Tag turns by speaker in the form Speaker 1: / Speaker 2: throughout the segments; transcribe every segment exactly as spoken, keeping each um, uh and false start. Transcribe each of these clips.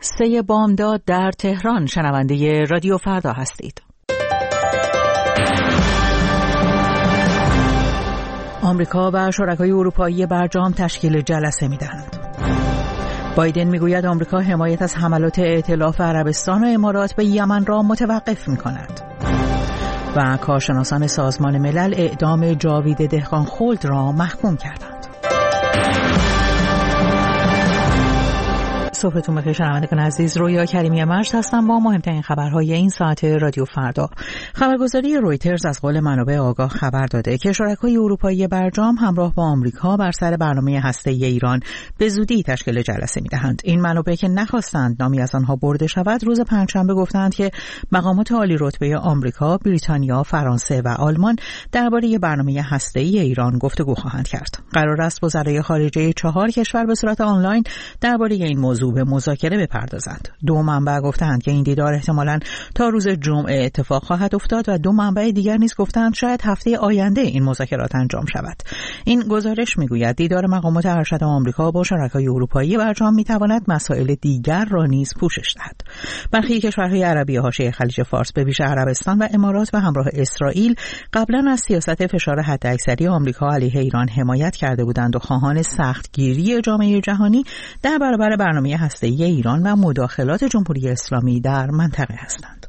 Speaker 1: سه بامداد در تهران. شنونده رادیو فردا هستید. آمریکا و شرکای اروپایی برجام تشکیل جلسه می‌دهند. بایدن میگوید آمریکا حمایت از حملات ائتلاف عربستان و امارات به یمن را متوقف می‌کند. و کارشناسان سازمان ملل اعدام جاوید دهقانخلد را محکوم کردند. صبحتون بخیر شنوندگان عزیز، رویا کریمی مجد هستم با مهمترین خبرهای این ساعت رادیو فردا. خبرگزاری رویترز از قول منابع آگاه خبر داده که شرکای اروپایی برجام همراه با آمریکا بر سر برنامه هسته‌ای ایران به زودی تشکیل جلسه می‌دهند. این منابع که نخواستند نامی از آنها برده شود، روز پنجشنبه گفتند که مقامات عالی رتبه آمریکا، بریتانیا، فرانسه و آلمان درباره برنامه هسته‌ای ایران گفتگو خواهند کرد. قرار است وزرای خارجه چهار کشور به صورت آنلاین درباره این موضوع به مذاکره بپردازند. دو منبع گفتند که این دیدار احتمالاً تا روز جمعه اتفاق خواهد افتاد و دو منبع دیگر نیز گفتند شاید هفته آینده این مذاکرات انجام شود. این گزارش میگوید دیدار مقامات ارشد آمریکا با شرکای اروپایی برجام میتواند مسائل دیگر را نیز پوشش دهد. برخی کشورهای عربی حاشیه خلیج فارس به ویژه عربستان و امارات به همراه اسرائیل قبلا از سیاست فشار حداکثری آمریکا علیه ایران حمایت کرده بودند و خواهان سختگیری جامعه جهانی در برابر برنامه هسته‌ای ایران و مداخلات جمهوری اسلامی در منطقه هستند.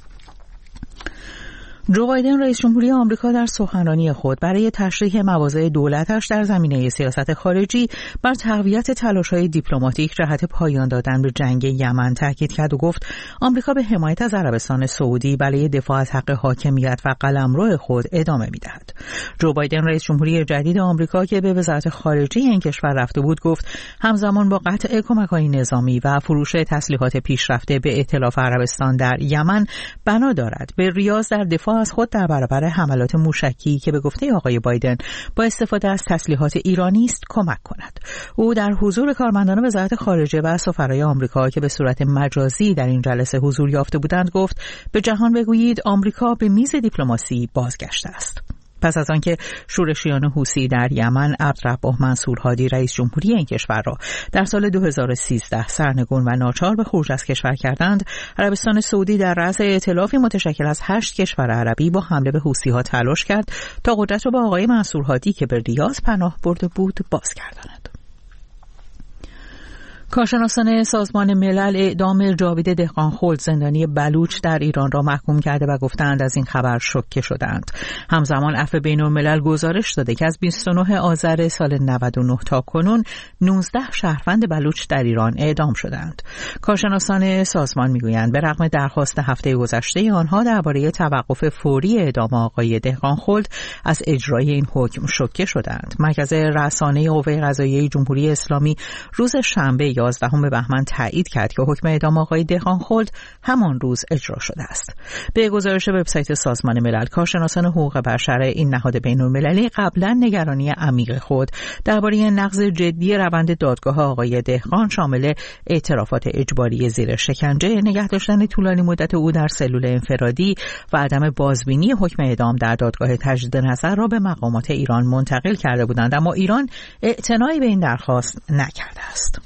Speaker 1: جو بایدن رئیس جمهوری آمریکا در سخنرانی خود برای تشریح مواضع دولتش در زمینه سیاست خارجی بر تقویت تلاش‌های دیپلماتیک جهت پایان دادن به جنگ یمن تاکید کرد و گفت آمریکا به حمایت از عربستان سعودی برای دفاع از حق حاکمیت و قلمرو خود ادامه می‌دهد. جو بایدن رئیس جمهوری جدید آمریکا که به وزارت خارجه این کشور رفته بود گفت همزمان با قطع کمک‌های نظامی و فروش تسلیحات پیشرفته به ائتلاف عربستان در یمن بنا دارد به ریاض در دفاع از خود در برابر حملات موشکی که به گفته آقای بایدن با استفاده از تسلیحات ایرانی است کمک کند. او در حضور کارمندان وزارت خارجه و سفرای آمریکا که به صورت مجازی در این جلسه حضور یافته بودند گفت به جهان بگویید آمریکا به میز دیپلماسی بازگشته است. پس از آنکه شورشیان حوثی در یمن عبدالرب منصور هادی رئیس جمهوری این کشور را در سال دو هزار و سیزده سرنگون و ناچار به خروج از کشور کردند، عربستان سعودی در رأس ائتلافی متشکل از هشت کشور عربی با حمله به حوثی‌ها تلاش کرد تا قدرت را با آقای منصور هادی که به ریاض پناه برده بود بازگرداند. کارشناسان سازمان ملل اعدام جاوید دهقانخلد زندانی بلوچ در ایران را محکوم کرده و گفتند از این خبر شوکه شدند. همزمان عفو بین‌الملل گزارش داده که از بیست و نه آذر سال نود و نه تا کنون نوزده شهروند بلوچ در ایران اعدام شدند. کارشناسان سازمان میگویند به رغم درخواست هفته گذشته آنها درباره توقف فوری اعدام آقای دهقانخلد از اجرای این حکم شوکه شدند. مرکز رسانه قوه قضاییه جمهوری اسلامی روز شنبه یازدهم بهمن تایید کرد که حکم اعدام آقای دهقانخلد همان روز اجرا شده است. به گزارش وبسایت سازمان ملل، کارشناسان حقوق بشر این نهاد بین‌المللی قبلا نگرانی عمیق خود درباره نقض جدی روند دادگاه آقای دهقان شامل اعترافات اجباری زیر شکنجه، نگه داشتن طولانی مدت او در سلول انفرادی و عدم بازبینی حکم اعدام در دادگاه تجدید نظر را به مقامات ایران منتقل کرده بودند، اما ایران اعتنایی به این درخواست نکرده است.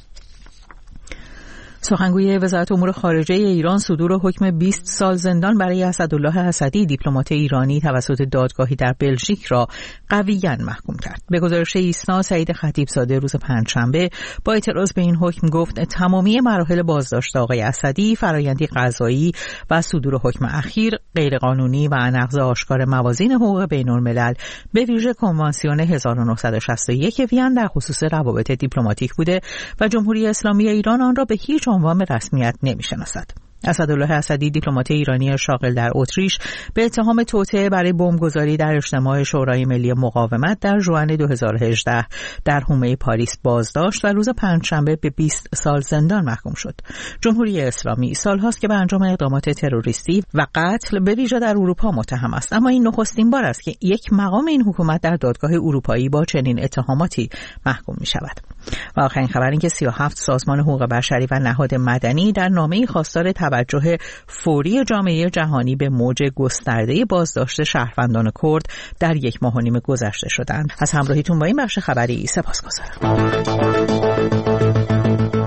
Speaker 1: سخنگوی وزارت امور خارجه ایران صدور حکم بیست سال زندان برای اسدالله اسدی دیپلمات ایرانی توسط دادگاهی در بلژیک را قویاً محکوم کرد. به گزارش ایسنا، سعید خطیبزاده روز پنجشنبه با اعتراض به این حکم گفت تمامی مراحل بازداشت آقای اسدی، فرآیندی قضایی و صدور حکم اخیر غیرقانونی و نقض آشکار موازین حقوق بین‌الملل به ویژه کنوانسیون هزار و نهصد و شصت و یک وین در خصوص روابط دیپلماتیک بوده و جمهوری اسلامی ایران آن را به هیچ عنوان به رسمیت نمی‌شناسد. اسدالله اسدی دیپلمات ایرانی شاغل در اتریش به اتهام توطئه برای بمبگذاری در اجتماع شورای ملی مقاومت در ژوئن دو هزار و هجده در حومه پاریس بازداشت و روز پنجشنبه به بیست سال زندان محکوم شد. جمهوری اسلامی سالهاست که به انجام اقدامات تروریستی و قتل به ویژه در اروپا متهم است، اما این نخستین بار است که یک مقام این حکومت در دادگاه اروپایی با چنین اتهاماتی محکوم می شود. و آخرین خبر این که سی و هفت سازمان حقوق بشری و نهاد مدنی در نامه‌ای خواستار توجه فوری جامعه جهانی به موج گسترده بازداشت شهروندان کرد در یک ماه و نیم گذشته شدند. از همراهیتون با این بخش خبری سپاسگزارم.